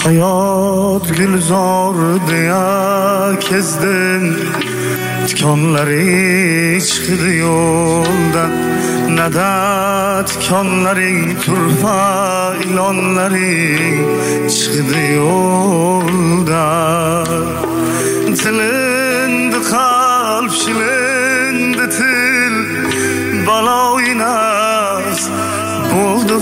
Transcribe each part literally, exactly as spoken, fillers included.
hayot gulzor deya kezdim, tikonlaring chiqdi yo'ldan, nada tikonlaring turfa ilonlaring chiqdi yo'ldan. Tilindi qalb shilindi til, baloyi nafs bo'ldi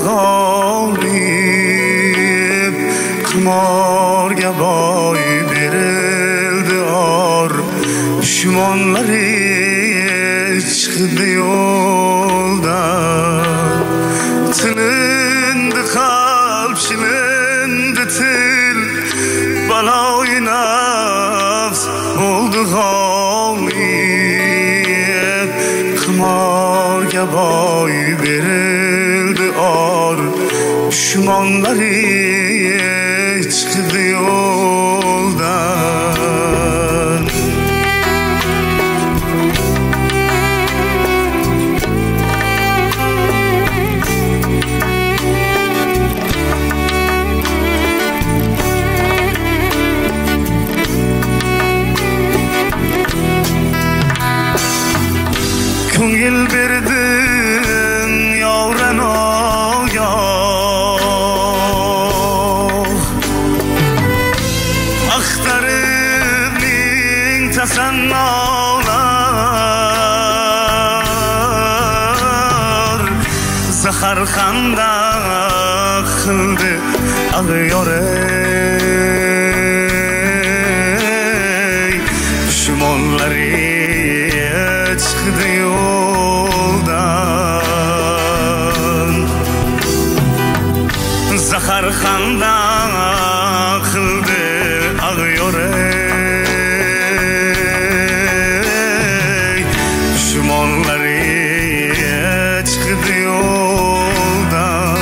g'olib, qimorga boy berildi or, dushmonlari chiqdi yo'ldan. Tilindi qalb shilindi til, baloyi nafs bo'ldi g'olib, qimorga boy berildi or, dushmonlari chiqdi yo'ldan. Ko'ngil berdim yovranoga, axtarib ming tasannolar, zahar xandaq qildi ag'yorey, dushmonlari chiqdi yo'ldan. Zahar xandaq qildi ag'yorey, dushmonlari chiqdi yo'ldan.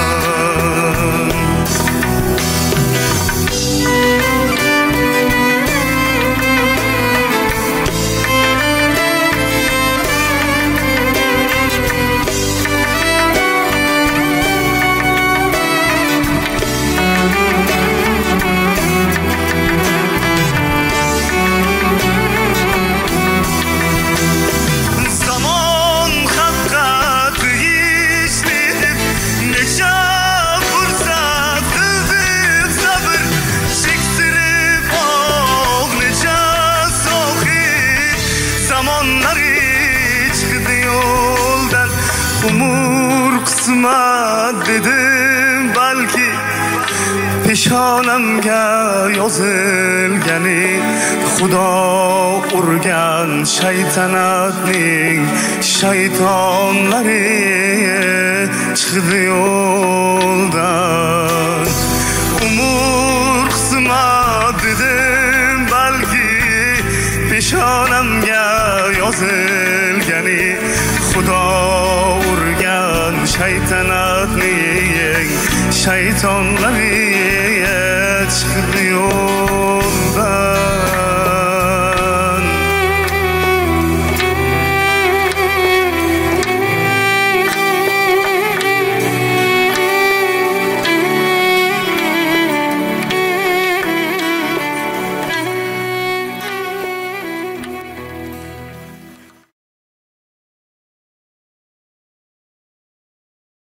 Umur qismat dedim balki, peshonamga yozilgani, Xudo urgan shaytanatning shaytonlari chiqdi yo'ldan. Umur qismat dedim balki, peshonamga yozilgani, Xudo urgan shaytanatning shaytonlari chiqdi yo'ldan.